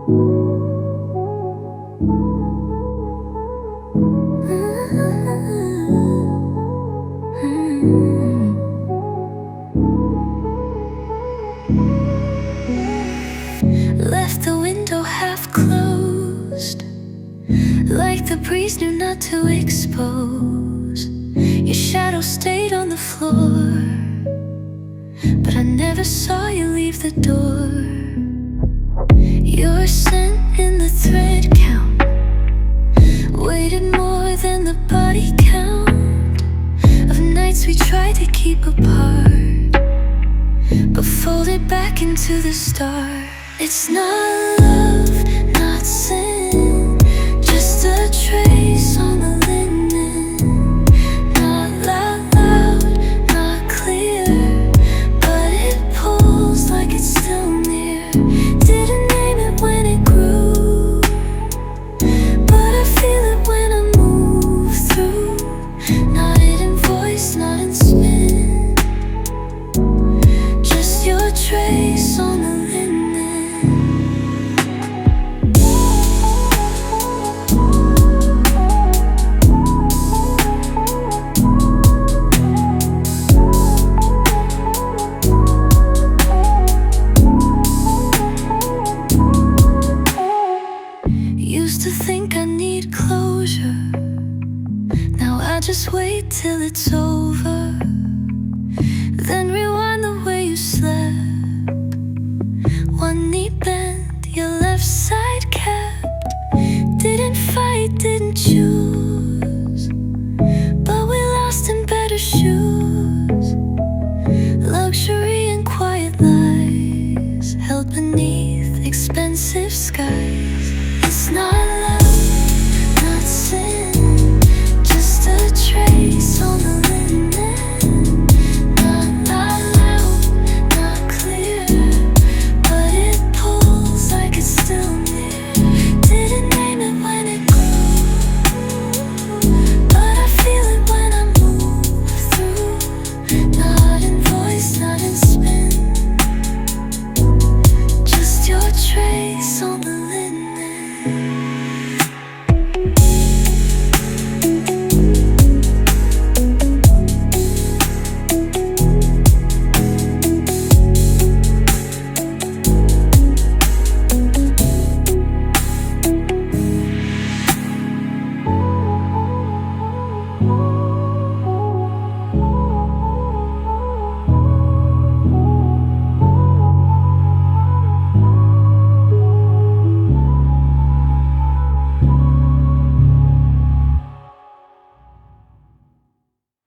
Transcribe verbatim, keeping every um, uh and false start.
Left the window half closed, like the breeze knew not to expose. Your shadow stayed on the floor, but I never saw you leave the door. Your scent in the thread count weighted more than the body count of nights we tried to keep apart, but folded back into the start. It's not love, not sin, just a trace on the linen. Not loud, loud, not clear, but it pulls like it's still near. Didn't name it when it grew, but I feel it when I move through. Not in voice, not in spin, just your trace on the linen. Used to think I need closure, now I just wait till it's over, then rewind the way you slept. One knee bent, your left side kept. Didn't fight, didn't choose, but we lost in better shoes. Luxury and quiet lies held beneath expensive skies. It's not love.